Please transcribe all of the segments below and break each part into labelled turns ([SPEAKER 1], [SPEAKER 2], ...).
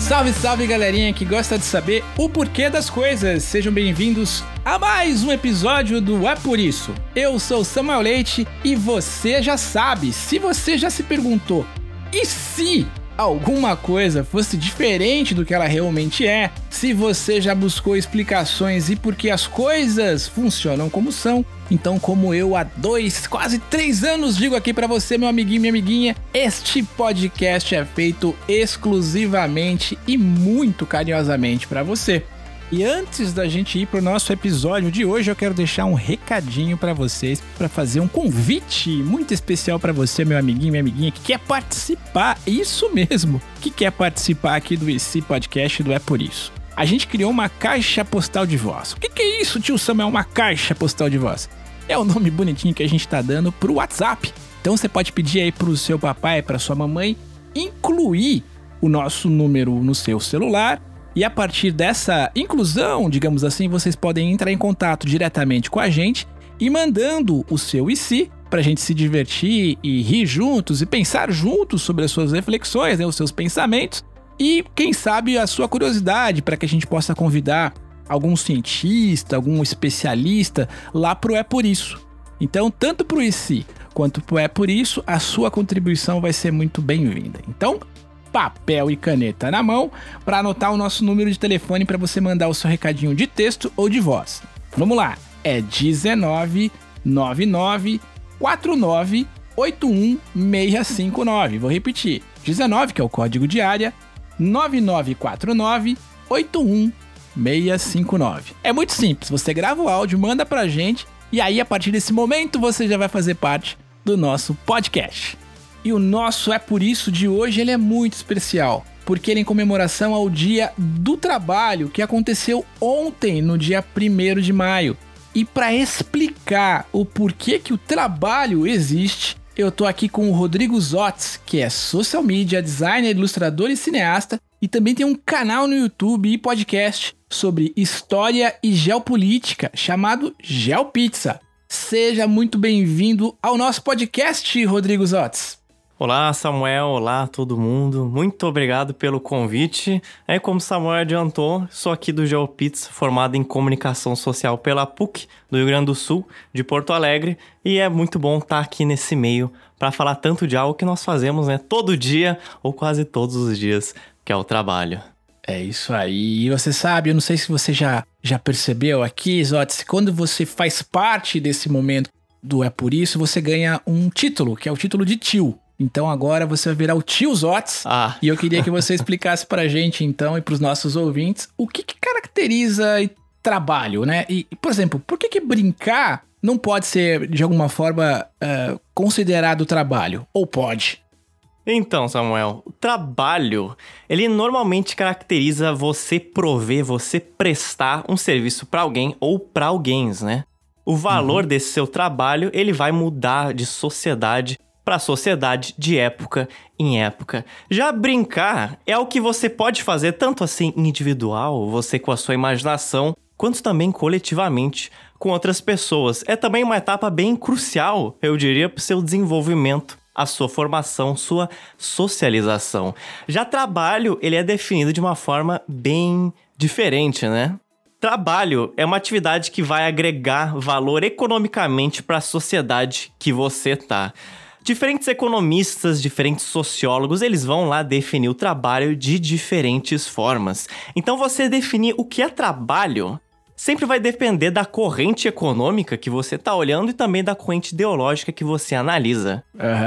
[SPEAKER 1] Salve, salve galerinha que gosta de saber o porquê das coisas. Sejam bem-vindos a mais um episódio do É Por Isso. Eu sou Samuel Leite e você já sabe, se você já se perguntou, e se alguma coisa fosse diferente do que ela realmente é, se você já buscou explicações e por que as coisas funcionam como são, então como eu há 2, quase 3 anos digo aqui pra você, meu amiguinho, minha amiguinha, este podcast é feito exclusivamente e muito carinhosamente pra você. E antes da gente ir pro nosso episódio de hoje, eu quero deixar um recadinho pra vocês, pra fazer um convite muito especial pra você, meu amiguinho, minha amiguinha, que quer participar, isso mesmo, que quer participar aqui do esse podcast do É Por Isso. A gente criou uma caixa postal de voz. O que é isso, tio Samuel, uma caixa postal de voz? É o nome bonitinho que a gente tá dando pro WhatsApp. Então você pode pedir aí pro seu papai, pra sua mamãe, incluir o nosso número no seu celular. E a partir dessa inclusão, digamos assim, vocês podem entrar em contato diretamente com a gente e mandando o seu e se pra gente se divertir e rir juntos e pensar juntos sobre as suas reflexões, né, os seus pensamentos e, quem sabe, a sua curiosidade para que a gente possa convidar algum cientista, algum especialista lá pro É Por Isso. Então, tanto pro e se quanto pro É Por Isso, a sua contribuição vai ser muito bem-vinda. Então, papel e caneta na mão para anotar o nosso número de telefone para você mandar o seu recadinho de texto ou de voz. Vamos lá, é 19 99 49 81 659. Vou repetir, 19, que é o código de área, 9949 81 659. É muito simples, você grava o áudio, manda pra gente e aí a partir desse momento você já vai fazer parte do nosso podcast. E o nosso É Por Isso de hoje ele é muito especial, porque ele é em comemoração ao Dia do Trabalho, que aconteceu ontem, no dia 1º de maio. E para explicar o porquê que o trabalho existe, eu tô aqui com o Rodrigo Zotz, que é social media, designer, ilustrador e cineasta, e também tem um canal no YouTube e podcast sobre história e geopolítica, chamado GeoPizza. Seja muito bem-vindo ao nosso podcast, Rodrigo Zotz.
[SPEAKER 2] Olá, Samuel. Olá, todo mundo. Muito obrigado pelo convite. Como o Samuel adiantou, sou aqui do GeoPizza, formado em comunicação social pela PUC do Rio Grande do Sul, de Porto Alegre, e é muito bom estar aqui nesse meio para falar tanto de algo que nós fazemos, todo dia ou quase todos os dias, que é o trabalho.
[SPEAKER 1] É isso aí. E você sabe, eu não sei se você já percebeu aqui, Zotz, quando você faz parte desse momento do É Por Isso, você ganha um título, que é o título de tio. Então agora você vai virar o tio Zotz. E eu queria que você explicasse pra gente, então, e pros nossos ouvintes, o que caracteriza trabalho, né? E, por exemplo, por que brincar não pode ser, de alguma forma, considerado trabalho? Ou pode?
[SPEAKER 2] Então, Samuel, o trabalho, ele normalmente caracteriza você prover, você prestar um serviço pra alguém ou pra alguém, né? O valor desse seu trabalho, ele vai mudar de sociedade para sociedade, de época em época. Já brincar é o que você pode fazer tanto assim individual, você com a sua imaginação, quanto também coletivamente com outras pessoas. É também uma etapa bem crucial, eu diria, para o seu desenvolvimento, a sua formação, sua socialização. Já trabalho, ele é definido de uma forma bem diferente, né? Trabalho é uma atividade que vai agregar valor economicamente para a sociedade que você tá. Diferentes economistas, diferentes sociólogos, eles vão lá definir o trabalho de diferentes formas. Então você definir o que é trabalho sempre vai depender da corrente econômica que você está olhando e também da corrente ideológica que você analisa.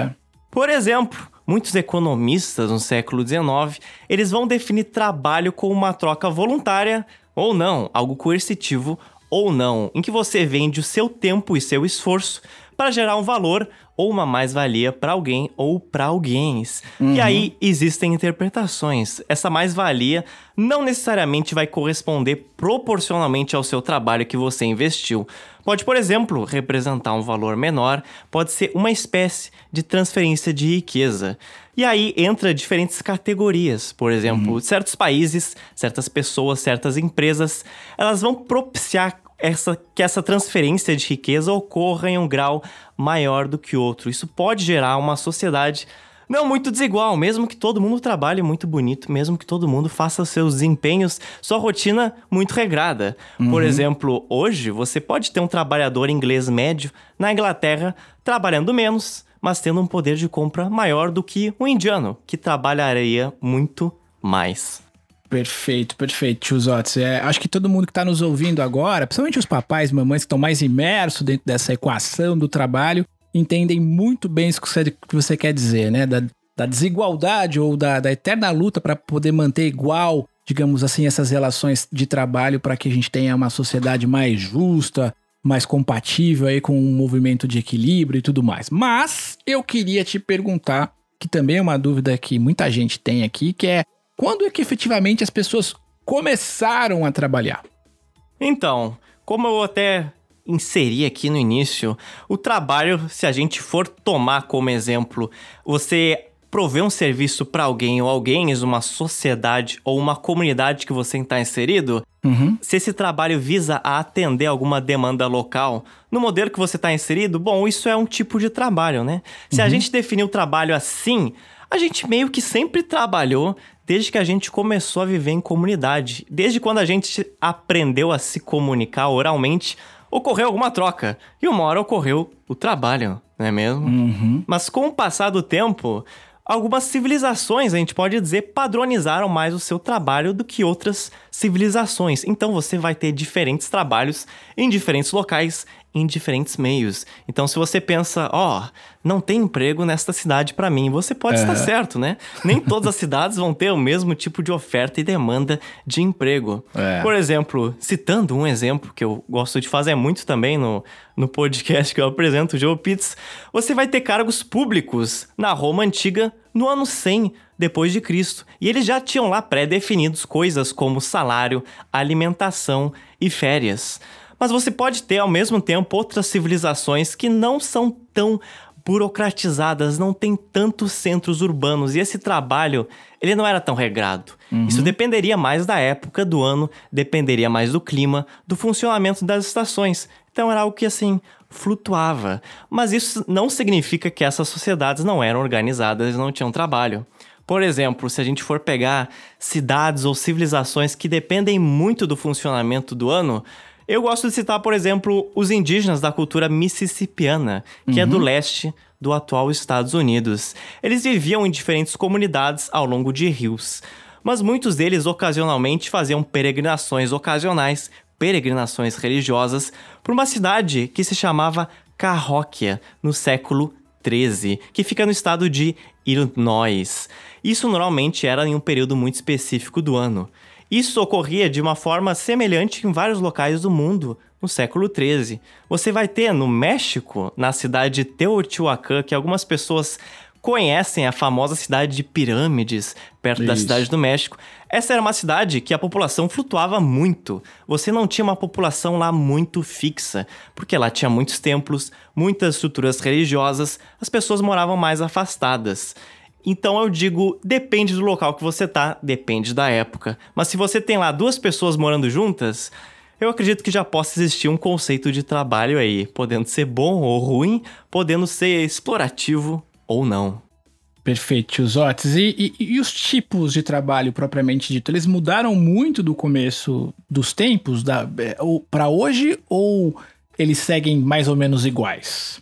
[SPEAKER 2] Por exemplo, muitos economistas no século XIX, eles vão definir trabalho como uma troca voluntária ou não, algo coercitivo ou não, em que você vende o seu tempo e seu esforço para gerar um valor ou uma mais-valia para alguém ou para alguém. E aí existem interpretações. Essa mais-valia não necessariamente vai corresponder proporcionalmente ao seu trabalho que você investiu. Pode, por exemplo, representar um valor menor, pode ser uma espécie de transferência de riqueza. E aí entra diferentes categorias. Por exemplo, certos países, certas pessoas, certas empresas, elas vão propiciar que essa transferência de riqueza ocorra em um grau maior do que outro. Isso pode gerar uma sociedade Não muito desigual, mesmo que todo mundo trabalhe muito bonito, mesmo que todo mundo faça os seus desempenhos, sua rotina muito regrada. Por exemplo, hoje você pode ter um trabalhador inglês médio na Inglaterra trabalhando menos, mas tendo um poder de compra maior do que um indiano, que trabalharia muito mais.
[SPEAKER 1] Perfeito, tio Zotz. Acho que todo mundo que está nos ouvindo agora, principalmente os papais e mamães que estão mais imersos dentro dessa equação do trabalho, entendem muito bem isso que você quer dizer, né? Da desigualdade ou da eterna luta para poder manter igual, digamos assim, essas relações de trabalho para que a gente tenha uma sociedade mais justa, mais compatível aí com um movimento de equilíbrio e tudo mais. Mas eu queria te perguntar, que também é uma dúvida que muita gente tem aqui, que é: quando é que efetivamente as pessoas começaram a trabalhar?
[SPEAKER 2] Então, como eu até inseri aqui no início, o trabalho, se a gente for tomar como exemplo, você prover um serviço para alguém ou alguém em uma sociedade ou uma comunidade que você está inserido, se esse trabalho visa a atender alguma demanda local, no modelo que você está inserido, bom, isso é um tipo de trabalho, né? Se a gente definir o trabalho assim, a gente meio que sempre trabalhou desde que a gente começou a viver em comunidade. Desde quando a gente aprendeu a se comunicar oralmente, ocorreu alguma troca. E uma hora ocorreu o trabalho, não é mesmo? Mas com o passar do tempo, algumas civilizações, a gente pode dizer, padronizaram mais o seu trabalho do que outras civilizações. Então você vai ter diferentes trabalhos em diferentes locais, em diferentes meios. Então se você pensa, não tem emprego nesta cidade pra mim, você pode estar certo, né? Nem todas as cidades vão ter o mesmo tipo de oferta e demanda de emprego. Por exemplo, citando um exemplo que eu gosto de fazer muito também no podcast que eu apresento, o Joe Pitts, você vai ter cargos públicos na Roma Antiga no ano 100 depois de Cristo. E eles já tinham lá pré-definidos coisas como salário, alimentação e férias. Mas você pode ter, ao mesmo tempo, outras civilizações que não são tão burocratizadas, não tem tantos centros urbanos. E esse trabalho, ele não era tão regrado. Isso dependeria mais da época do ano, dependeria mais do clima, do funcionamento das estações. Então era algo que, assim, flutuava. Mas isso não significa que essas sociedades não eram organizadas e não tinham trabalho. Por exemplo, se a gente for pegar cidades ou civilizações que dependem muito do funcionamento do ano, eu gosto de citar, por exemplo, os indígenas da cultura mississippiana, que é do leste do atual Estados Unidos. Eles viviam em diferentes comunidades ao longo de rios, mas muitos deles ocasionalmente faziam peregrinações ocasionais, peregrinações religiosas, para uma cidade que se chamava Cahokia, no século XIII, que fica no estado de Illinois. Isso normalmente era em um período muito específico do ano. Isso ocorria de uma forma semelhante em vários locais do mundo no século XIII. Você vai ter no México, na cidade de Teotihuacan, que algumas pessoas conhecem, a famosa cidade de pirâmides, perto da cidade do México. Essa era uma cidade que a população flutuava muito. Você não tinha uma população lá muito fixa, porque lá tinha muitos templos, muitas estruturas religiosas, as pessoas moravam mais afastadas. Então eu digo, depende do local que você tá, depende da época. Mas se você tem lá duas pessoas morando juntas, eu acredito que já possa existir um conceito de trabalho aí, podendo ser bom ou ruim, podendo ser explorativo ou não.
[SPEAKER 1] Perfeito, tio Zotz. E os tipos de trabalho propriamente dito, eles mudaram muito do começo dos tempos para hoje ou eles seguem mais ou menos iguais?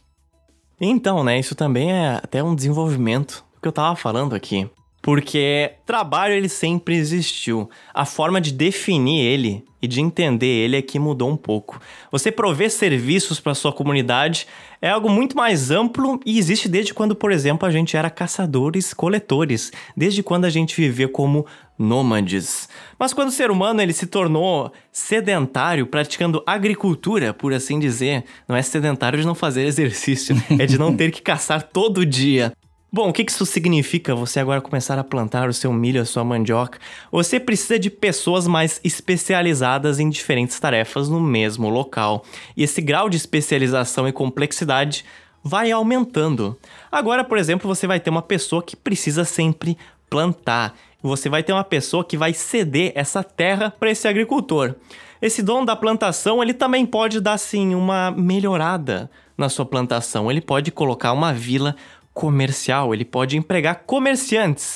[SPEAKER 2] Então, né, isso também é até um desenvolvimento que eu tava falando aqui, porque trabalho ele sempre existiu. A forma de definir ele e de entender ele é que mudou um pouco. Você prover serviços para sua comunidade é algo muito mais amplo e existe desde quando, por exemplo, a gente era caçadores-coletores, desde quando a gente vivia como nômades. Mas quando o ser humano ele se tornou sedentário, praticando agricultura, por assim dizer, não é sedentário de não fazer exercício, é de não ter que caçar todo dia. Bom, o que isso significa você agora começar a plantar o seu milho, a sua mandioca? Você precisa de pessoas mais especializadas em diferentes tarefas no mesmo local. E esse grau de especialização e complexidade vai aumentando. Agora, por exemplo, você vai ter uma pessoa que precisa sempre plantar. Você vai ter uma pessoa que vai ceder essa terra para esse agricultor. Esse dono da plantação, ele também pode dar, sim, uma melhorada na sua plantação. Ele pode colocar uma vila comercial, ele pode empregar comerciantes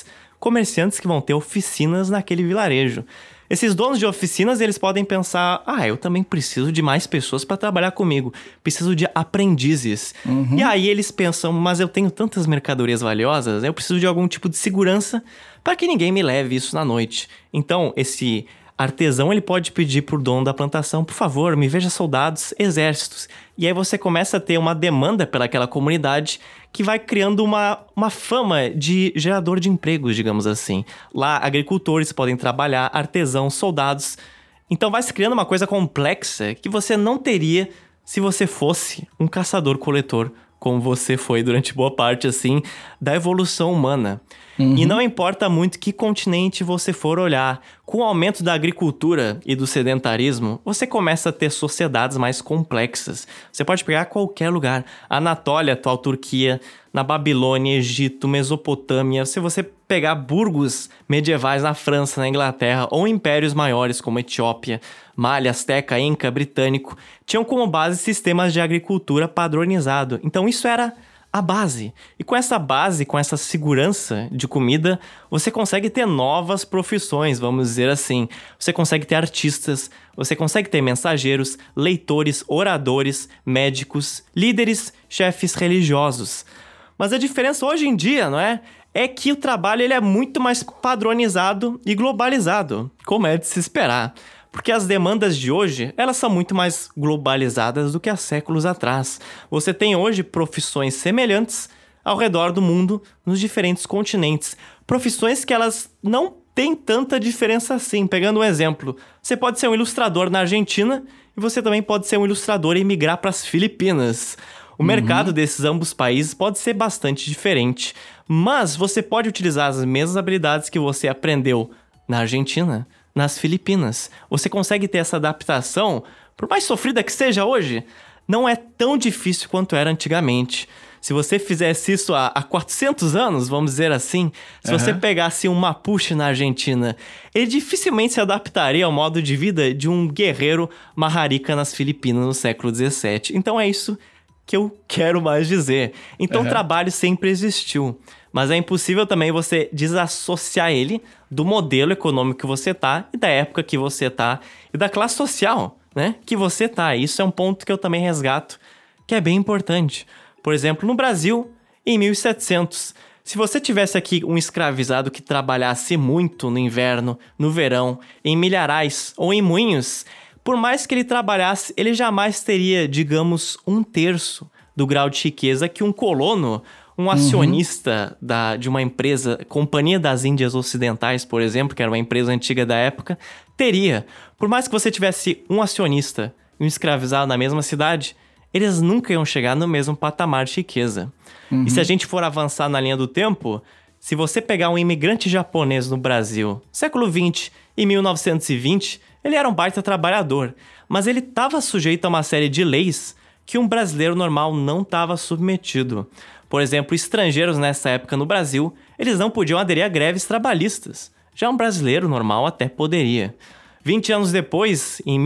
[SPEAKER 2] que vão ter oficinas naquele vilarejo. Esses donos de oficinas, eles podem pensar, eu também preciso de mais pessoas para trabalhar comigo, preciso de aprendizes. E aí eles pensam, mas eu tenho tantas mercadorias valiosas, eu preciso de algum tipo de segurança para que ninguém me leve isso na noite. Então, esse artesão, ele pode pedir pro dono da plantação, por favor, me veja soldados, exércitos. E aí você começa a ter uma demanda pelaquela comunidade que vai criando uma fama de gerador de empregos, digamos assim. Lá, agricultores podem trabalhar, artesãos, soldados. Então vai se criando uma coisa complexa que você não teria se você fosse um caçador-coletor, como você foi durante boa parte, assim, da evolução humana. E não importa muito que continente você for olhar, com o aumento da agricultura e do sedentarismo, você começa a ter sociedades mais complexas. Você pode pegar qualquer lugar, Anatólia, atual Turquia, na Babilônia, Egito, Mesopotâmia, se você pegar burgos medievais na França, na Inglaterra, ou impérios maiores como Etiópia, Malha, Azteca, Inca, Britânico, tinham como base sistemas de agricultura padronizado. Então isso era a base. E com essa base, com essa segurança de comida, você consegue ter novas profissões, vamos dizer assim. Você consegue ter artistas, você consegue ter mensageiros, leitores, oradores, médicos, líderes, chefes religiosos. Mas a diferença hoje em dia, não é? É que o trabalho ele é muito mais padronizado e globalizado, como é de se esperar. Porque as demandas de hoje, elas são muito mais globalizadas do que há séculos atrás. Você tem hoje profissões semelhantes ao redor do mundo, nos diferentes continentes. Profissões que elas não têm tanta diferença assim. Pegando um exemplo, você pode ser um ilustrador na Argentina e você também pode ser um ilustrador e migrar para as Filipinas. O mercado desses ambos países pode ser bastante diferente, mas você pode utilizar as mesmas habilidades que você aprendeu na Argentina, nas Filipinas. Você consegue ter essa adaptação, por mais sofrida que seja hoje, não é tão difícil quanto era antigamente. Se você fizesse isso há 400 anos, vamos dizer assim, se você pegasse um Mapuche na Argentina, ele dificilmente se adaptaria ao modo de vida de um guerreiro Maharika nas Filipinas no século XVII. Então é isso que eu quero mais dizer. Então o trabalho sempre existiu, mas é impossível também você desassociar ele do modelo econômico que você tá e da época que você tá e da classe social, né, que você tá. Isso é um ponto que eu também resgato, que é bem importante. Por exemplo, no Brasil, em 1700, se você tivesse aqui um escravizado que trabalhasse muito no inverno, no verão, em milharais ou em moinhos, por mais que ele trabalhasse, ele jamais teria, digamos, 1/3 do grau de riqueza que um colono, um acionista de uma empresa, Companhia das Índias Ocidentais, por exemplo, que era uma empresa antiga da época, teria. Por mais que você tivesse um acionista e um escravizado na mesma cidade, eles nunca iam chegar no mesmo patamar de riqueza. E se a gente for avançar na linha do tempo, se você pegar um imigrante japonês no Brasil, século XX, em 1920, ele era um baita trabalhador, mas ele estava sujeito a uma série de leis que um brasileiro normal não estava submetido. Por exemplo, estrangeiros nessa época no Brasil, eles não podiam aderir a greves trabalhistas. Já um brasileiro normal até poderia. 20 anos depois, em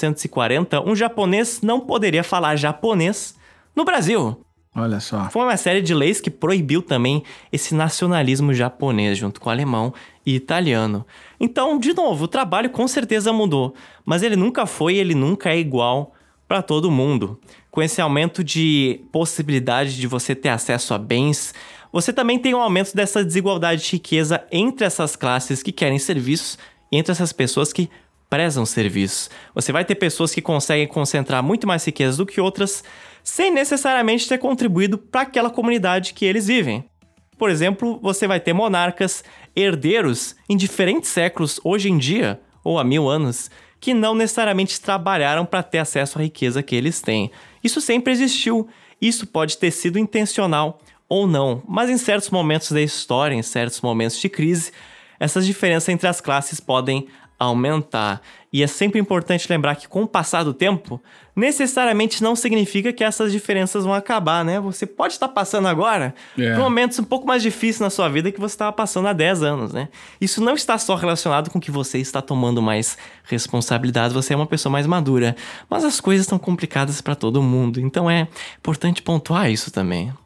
[SPEAKER 2] 1940, um japonês não poderia falar japonês no Brasil.
[SPEAKER 1] Olha só.
[SPEAKER 2] Foi uma série de leis que proibiu também esse nacionalismo japonês, junto com o alemão e italiano. Então, de novo, o trabalho com certeza mudou, mas ele nunca foi e ele nunca é igual para todo mundo. Com esse aumento de possibilidade de você ter acesso a bens, você também tem um aumento dessa desigualdade de riqueza entre essas classes que querem serviços e entre essas pessoas que prezam serviços. Você vai ter pessoas que conseguem concentrar muito mais riqueza do que outras, sem necessariamente ter contribuído para aquela comunidade que eles vivem. Por exemplo, você vai ter monarcas, herdeiros em diferentes séculos hoje em dia, ou há 1000 anos, que não necessariamente trabalharam para ter acesso à riqueza que eles têm. Isso sempre existiu. Isso pode ter sido intencional ou não, mas em certos momentos da história, em certos momentos de crise, essas diferenças entre as classes podem aumentar. E é sempre importante lembrar que com o passar do tempo, necessariamente não significa que essas diferenças vão acabar, né? Você pode estar passando agora por momentos um pouco mais difíceis na sua vida que você estava passando há 10 anos, né? Isso não está só relacionado com que você está tomando mais responsabilidade, você é uma pessoa mais madura, mas as coisas estão complicadas para todo mundo, então é importante pontuar isso também.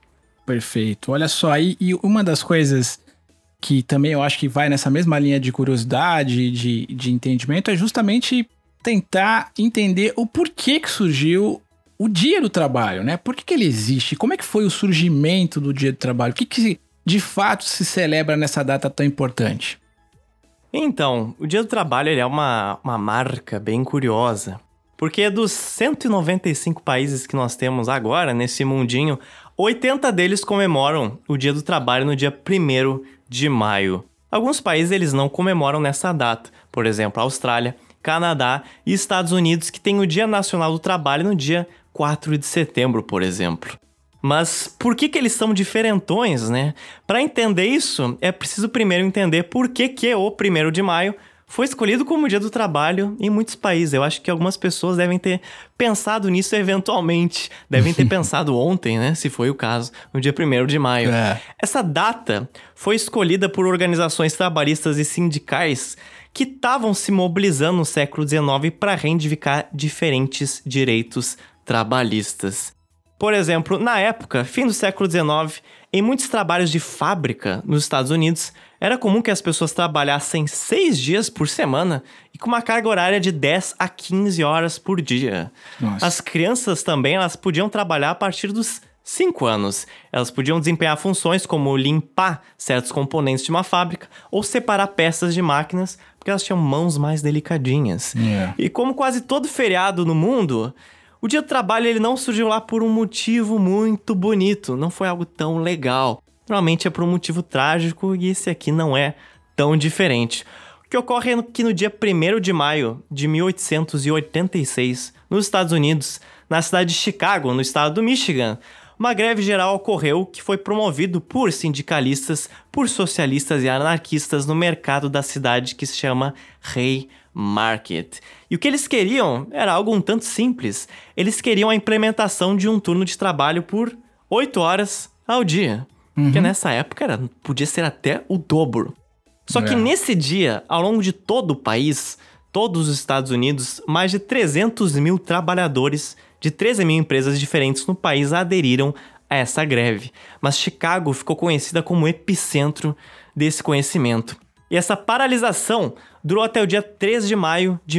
[SPEAKER 1] Perfeito. Olha só, e uma das coisas que também eu acho que vai nessa mesma linha de curiosidade, de entendimento, é justamente tentar entender o porquê que surgiu o Dia do Trabalho, né? Por que ele existe? Como é que foi o surgimento do Dia do Trabalho? O que de fato se celebra nessa data tão importante?
[SPEAKER 2] Então, o Dia do Trabalho ele é uma marca bem curiosa, porque dos 195 países que nós temos agora, nesse mundinho, 80 deles comemoram o Dia do Trabalho no dia 1º de maio. Alguns países eles não comemoram nessa data, por exemplo, a Austrália, Canadá e Estados Unidos, que tem o Dia Nacional do Trabalho no dia 4 de setembro, por exemplo. Mas por que eles são diferentões, né? Para entender isso, é preciso primeiro entender por que o 1º de maio foi escolhido como Dia do Trabalho em muitos países. Eu acho que algumas pessoas devem ter pensado nisso eventualmente. Devem ter pensado ontem, né? Se foi o caso, no dia 1º de maio. Essa data foi escolhida por organizações trabalhistas e sindicais que estavam se mobilizando no século XIX para reivindicar diferentes direitos trabalhistas. Por exemplo, na época, fim do século XIX, em muitos trabalhos de fábrica nos Estados Unidos, era comum que as pessoas trabalhassem 6 dias por semana e com uma carga horária de 10 a 15 horas por dia. Nossa. As crianças também elas podiam trabalhar a partir dos 5 anos. Elas podiam desempenhar funções como limpar certos componentes de uma fábrica ou separar peças de máquinas, porque elas tinham mãos mais delicadinhas. E como quase todo feriado no mundo, o Dia do Trabalho ele não surgiu lá por um motivo muito bonito, não foi algo tão legal. Normalmente é por um motivo trágico e esse aqui não é tão diferente. O que ocorre é que no dia 1º de maio de 1886, nos Estados Unidos, na cidade de Chicago, no estado do Michigan, uma greve geral ocorreu que foi promovido por sindicalistas, por socialistas e anarquistas no mercado da cidade que se chama Haymarket. E o que eles queriam era algo um tanto simples. Eles queriam a implementação de um turno de trabalho por 8 horas ao dia. Porque nessa época podia ser até o dobro. Só que nesse dia, ao longo de todo o país, todos os Estados Unidos, mais de 300 mil trabalhadores de 13 mil empresas diferentes no país aderiram a essa greve. Mas Chicago ficou conhecida como o epicentro desse conhecimento. E essa paralisação durou até o dia 3 de maio de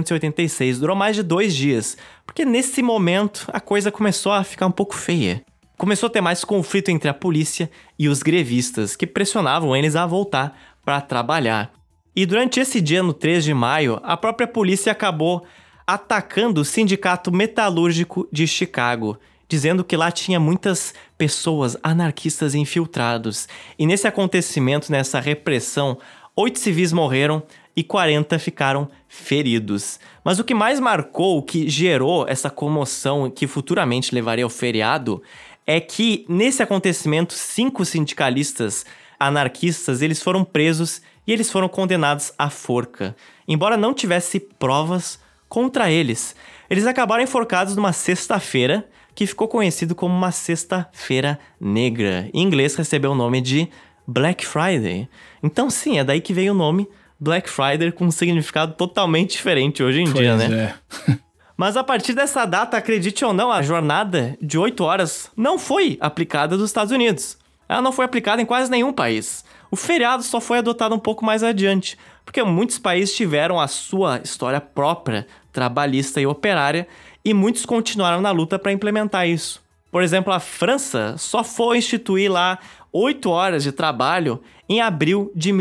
[SPEAKER 2] 1886. Durou mais de 2 dias. Porque nesse momento a coisa começou a ficar um pouco feia. Começou a ter mais conflito entre a polícia e os grevistas, que pressionavam eles a voltar para trabalhar. E durante esse dia, no 3 de maio, a própria polícia acabou atacando o Sindicato Metalúrgico de Chicago, dizendo que lá tinha muitas pessoas anarquistas infiltrados. E nesse acontecimento, nessa repressão, 8 civis morreram e 40 ficaram feridos. Mas o que mais marcou, o que gerou essa comoção que futuramente levaria ao feriado, é que nesse acontecimento 5 sindicalistas anarquistas eles foram presos e eles foram condenados à forca, embora não tivesse provas contra eles. Eles acabaram enforcados numa sexta-feira que ficou conhecido como uma sexta-feira negra. Em inglês recebeu o nome de Black Friday. Então sim, é daí que veio o nome Black Friday com um significado totalmente diferente hoje em dia, né? Mas a partir dessa data, acredite ou não, a jornada de 8 horas não foi aplicada nos Estados Unidos. Ela não foi aplicada em quase nenhum país. O feriado só foi adotado um pouco mais adiante, porque muitos países tiveram a sua história própria, trabalhista e operária, e muitos continuaram na luta para implementar isso. Por exemplo, a França só foi instituir lá 8 horas de trabalho em abril de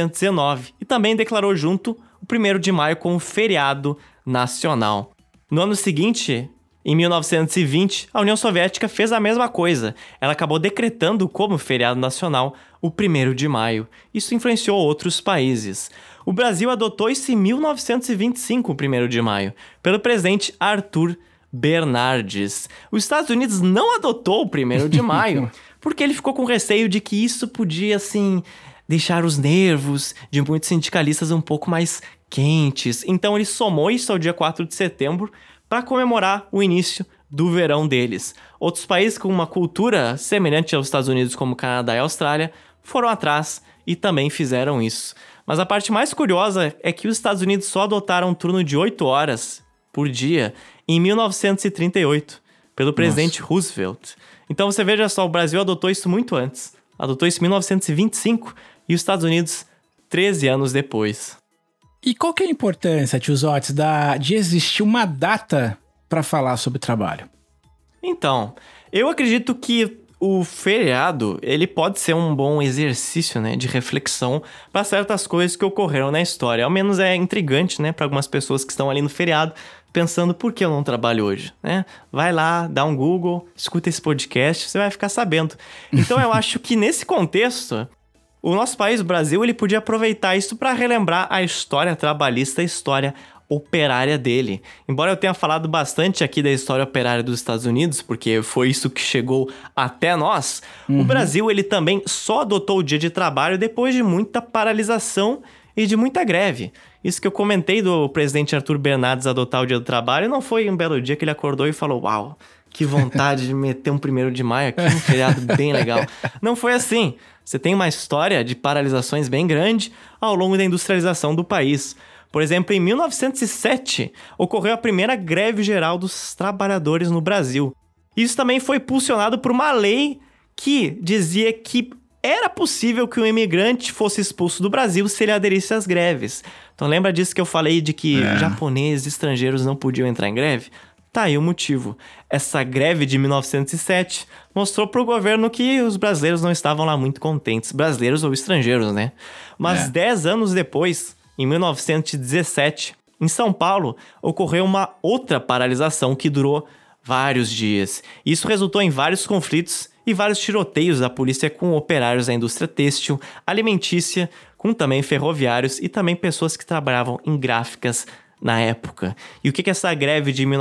[SPEAKER 2] 1919 e também declarou junto o 1º de maio como feriado nacional. No ano seguinte, em 1920, a União Soviética fez a mesma coisa. Ela acabou decretando como feriado nacional o 1º de maio. Isso influenciou outros países. O Brasil adotou isso em 1925, o 1º de maio, pelo presidente Arthur Bernardes. Os Estados Unidos não adotou o 1º de maio, porque ele ficou com receio de que isso podia, assim, deixar os nervos de muitos sindicalistas um pouco mais quentes. Então ele somou isso ao dia 4 de setembro para comemorar o início do verão deles. Outros países com uma cultura semelhante aos Estados Unidos, como Canadá e Austrália, foram atrás e também fizeram isso. Mas a parte mais curiosa é que os Estados Unidos só adotaram um turno de 8 horas por dia em 1938, pelo presidente Roosevelt. Então você veja só, o Brasil adotou isso muito antes. Adotou isso em 1925 e os Estados Unidos 13 anos depois.
[SPEAKER 1] E qual que é a importância, tio Zotes, de existir uma data para falar sobre trabalho?
[SPEAKER 2] Então, eu acredito que o feriado, ele pode ser um bom exercício, né, de reflexão para certas coisas que ocorreram na história. Ao menos é intrigante, né, para algumas pessoas que estão ali no feriado, pensando por que eu não trabalho hoje, né? Vai lá, dá um Google, escuta esse podcast, você vai ficar sabendo. Então eu acho que nesse contexto, o nosso país, o Brasil, ele podia aproveitar isso para relembrar a história trabalhista, a história operária dele. Embora eu tenha falado bastante aqui da história operária dos Estados Unidos, porque foi isso que chegou até nós, o Brasil ele também só adotou o dia de trabalho depois de muita paralisação e de muita greve. Isso que eu comentei do presidente Arthur Bernardes adotar o dia do trabalho não foi um belo dia que ele acordou e falou: uau, que vontade de meter um 1º de maio aqui, um feriado bem legal. Não foi assim. Você tem uma história de paralisações bem grande ao longo da industrialização do país. Por exemplo, em 1907, ocorreu a primeira greve geral dos trabalhadores no Brasil. Isso também foi impulsionado por uma lei que dizia que era possível que um imigrante fosse expulso do Brasil se ele aderisse às greves. Então lembra disso que eu falei de que japoneses estrangeiros não podiam entrar em greve? Tá aí o motivo. Essa greve de 1907 mostrou pro governo que os brasileiros não estavam lá muito contentes. Brasileiros ou estrangeiros, né? Mas 10 anos depois, em 1917, em São Paulo, ocorreu uma outra paralisação que durou vários dias. Isso resultou em vários conflitos e vários tiroteios da polícia com operários da indústria têxtil, alimentícia, com também ferroviários e também pessoas que trabalhavam em gráficas na época. E o que essa greve de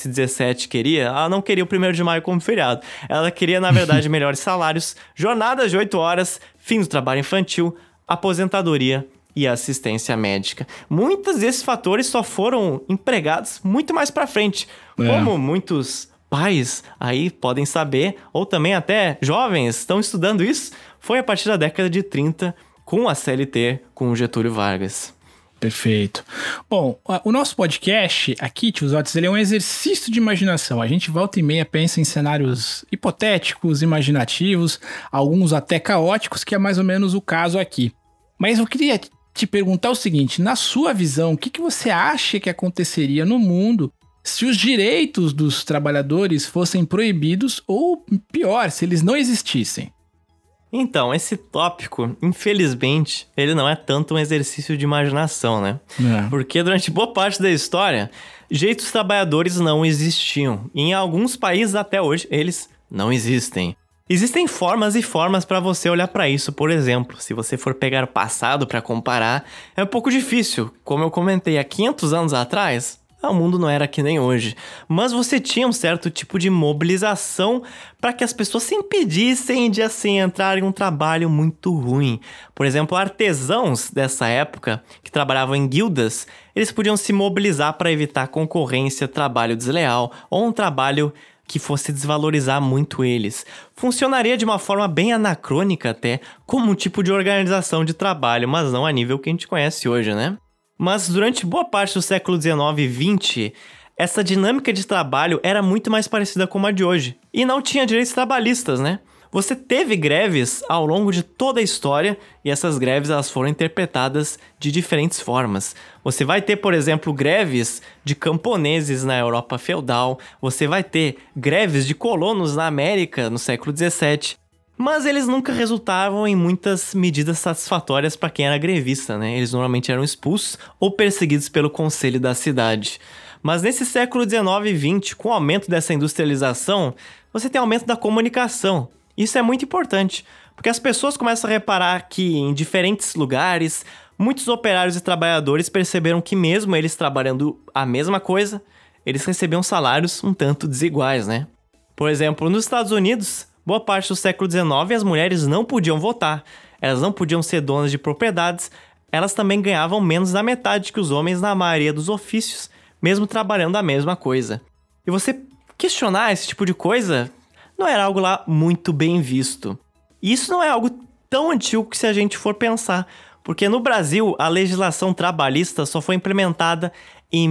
[SPEAKER 2] 1917 queria? Ela não queria o 1º de maio como feriado. Ela queria, na verdade, melhores salários, jornadas de 8 horas, fim do trabalho infantil, aposentadoria e assistência médica. Muitos desses fatores só foram empregados muito mais pra frente. Como muitos pais aí podem saber, ou também até jovens estão estudando isso, foi a partir da década de 30 com a CLT, com o Getúlio Vargas.
[SPEAKER 1] Perfeito. Bom, o nosso podcast aqui, tio Zotes, ele é um exercício de imaginação. A gente volta e meia pensa em cenários hipotéticos, imaginativos, alguns até caóticos, que é mais ou menos o caso aqui. Mas eu queria te perguntar o seguinte, na sua visão, o que você acha que aconteceria no mundo se os direitos dos trabalhadores fossem proibidos ou, pior, se eles não existissem?
[SPEAKER 2] Então, esse tópico, infelizmente, ele não é tanto um exercício de imaginação, né? Porque durante boa parte da história, direitos dos trabalhadores não existiam. E em alguns países até hoje, eles não existem. Existem formas e formas para você olhar para isso. Por exemplo, se você for pegar o passado para comparar, é um pouco difícil. Como eu comentei, há 500 anos atrás, o mundo não era que nem hoje. Mas você tinha um certo tipo de mobilização para que as pessoas se impedissem de, assim, entrar em um trabalho muito ruim. Por exemplo, artesãos dessa época, que trabalhavam em guildas, eles podiam se mobilizar para evitar concorrência, trabalho desleal ou um trabalho que fosse desvalorizar muito eles. Funcionaria de uma forma bem anacrônica até, como um tipo de organização de trabalho, mas não a nível que a gente conhece hoje, né? Mas durante boa parte do século XIX e XX, essa dinâmica de trabalho era muito mais parecida com a de hoje. E não tinha direitos trabalhistas, né? Você teve greves ao longo de toda a história e essas greves elas foram interpretadas de diferentes formas. Você vai ter, por exemplo, greves de camponeses na Europa feudal, você vai ter greves de colonos na América no século XVII, mas eles nunca resultavam em muitas medidas satisfatórias para quem era grevista, né? Eles normalmente eram expulsos ou perseguidos pelo conselho da cidade. Mas nesse século XIX e XX, com o aumento dessa industrialização, você tem aumento da comunicação. Isso é muito importante, porque as pessoas começam a reparar que em diferentes lugares, muitos operários e trabalhadores perceberam que mesmo eles trabalhando a mesma coisa, eles recebiam salários um tanto desiguais, né? Por exemplo, nos Estados Unidos, boa parte do século XIX as mulheres não podiam votar, elas não podiam ser donas de propriedades, elas também ganhavam menos da metade que os homens na maioria dos ofícios, mesmo trabalhando a mesma coisa. E você questionar esse tipo de coisa não era algo lá muito bem visto. E isso não é algo tão antigo que se a gente for pensar, Porque no Brasil, a legislação trabalhista só foi implementada em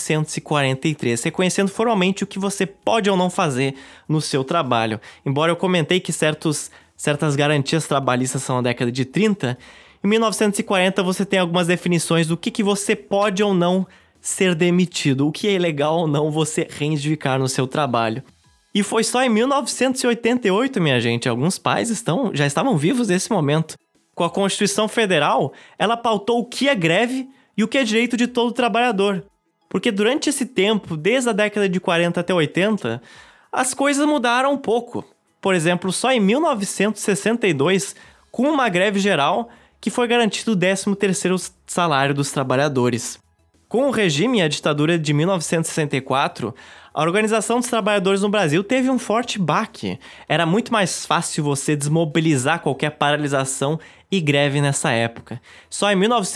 [SPEAKER 2] 1943, reconhecendo formalmente o que você pode ou não fazer no seu trabalho. Embora eu comentei que certas garantias trabalhistas são na década de 30, em 1940 você tem algumas definições do que você pode ou não ser demitido, o que é legal ou não você reivindicar no seu trabalho. E foi só em 1988, minha gente, alguns pais já estavam vivos nesse momento. Com a Constituição Federal, ela pautou o que é greve e o que é direito de todo trabalhador. Porque durante esse tempo, desde a década de 40 até 80, as coisas mudaram um pouco. Por exemplo, só em 1962, com uma greve geral, que foi garantido o 13º salário dos trabalhadores. Com o regime e a ditadura de 1964, a Organização dos Trabalhadores no Brasil teve um forte baque. Era muito mais fácil você desmobilizar qualquer paralisação e greve nessa época. Só em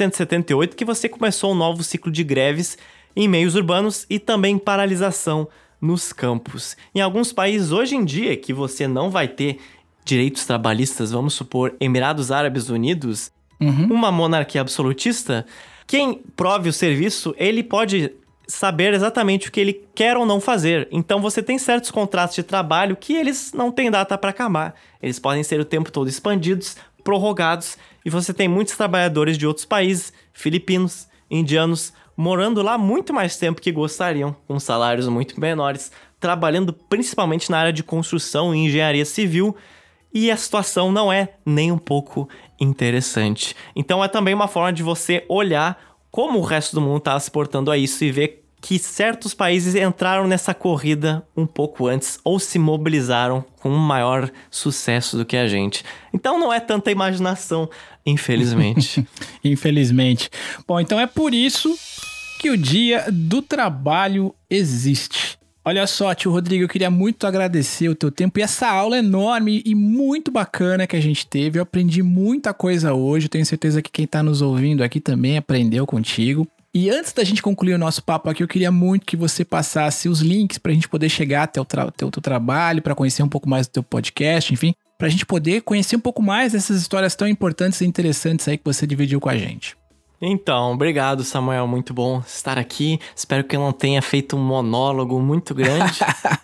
[SPEAKER 2] 1978 que você começou um novo ciclo de greves em meios urbanos e também paralisação nos campos. Em alguns países hoje em dia que você não vai ter direitos trabalhistas, vamos supor, Emirados Árabes Unidos, uma monarquia absolutista, quem prove o serviço, ele pode saber exatamente o que ele quer ou não fazer. Então você tem certos contratos de trabalho que eles não têm data para acabar. Eles podem ser o tempo todo expandidos, prorrogados, e você tem muitos trabalhadores de outros países, filipinos, indianos, morando lá muito mais tempo que gostariam, com salários muito menores, trabalhando principalmente na área de construção e engenharia civil, e a situação não é nem um pouco interessante. Então é também uma forma de você olhar como o resto do mundo está se portando a isso e ver que certos países entraram nessa corrida um pouco antes ou se mobilizaram com um maior sucesso do que a gente. Então não é tanta imaginação, infelizmente.
[SPEAKER 1] Infelizmente. Bom, então é por isso que o Dia do Trabalho existe. Olha só, tio Rodrigo, eu queria muito agradecer o teu tempo e essa aula enorme e muito bacana que a gente teve. Eu aprendi muita coisa hoje, eu tenho certeza que quem está nos ouvindo aqui também aprendeu contigo. E antes da gente concluir o nosso papo aqui, eu queria muito que você passasse os links para a gente poder chegar até o teu trabalho, para conhecer um pouco mais do teu podcast, enfim, para a gente poder conhecer um pouco mais dessas histórias tão importantes e interessantes aí que você dividiu com a gente.
[SPEAKER 2] Então, obrigado, Samuel, muito bom estar aqui. Espero que eu não tenha feito um monólogo muito grande.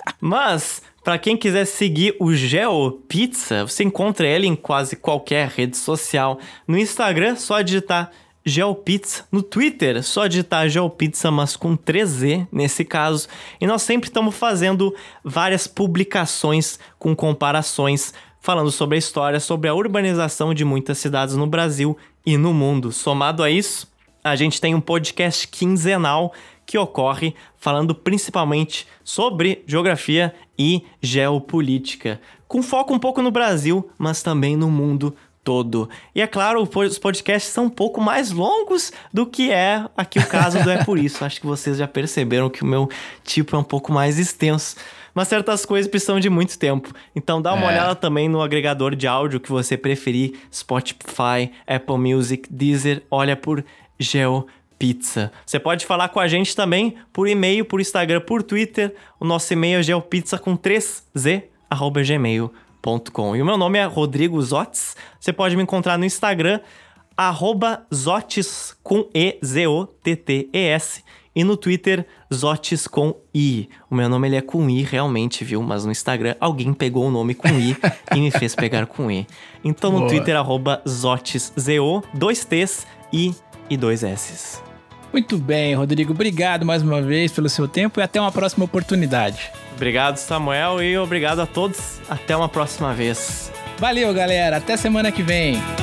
[SPEAKER 2] Mas, para quem quiser seguir o GeoPizza, você encontra ele em quase qualquer rede social. No Instagram, só digitar GeoPizza. No Twitter, só digitar GeoPizza, mas com 3Z nesse caso. E nós sempre estamos fazendo várias publicações com comparações, falando sobre a história, sobre a urbanização de muitas cidades no Brasil e no mundo. Somado a isso, a gente tem um podcast quinzenal que ocorre falando principalmente sobre geografia e geopolítica, com foco um pouco no Brasil, mas também no mundo todo. E é claro, os podcasts são um pouco mais longos do que é aqui o caso do É Por Isso. Acho que vocês já perceberam que o meu tipo é um pouco mais extenso. Mas certas coisas precisam de muito tempo. Então dá uma olhada também no agregador de áudio que você preferir. Spotify, Apple Music, Deezer. Olha por GeoPizza. Você pode falar com a gente também por e-mail, por Instagram, por Twitter. O nosso e-mail é geopizza com 3z@gmail.com. E o meu nome é Rodrigo Zotz. Você pode me encontrar no Instagram, @Zotz com EZOTTES. E no Twitter, Zotz com I. O meu nome ele é com I realmente, viu? Mas no Instagram alguém pegou o nome com I e me fez pegar com I. Então no Twitter, @ZotzZO, 2 T's, I e 2 S's.
[SPEAKER 1] Muito bem, Rodrigo. Obrigado mais uma vez pelo seu tempo e até uma próxima oportunidade.
[SPEAKER 2] Obrigado, Samuel, e obrigado a todos. Até uma próxima vez.
[SPEAKER 1] Valeu, galera. Até semana que vem.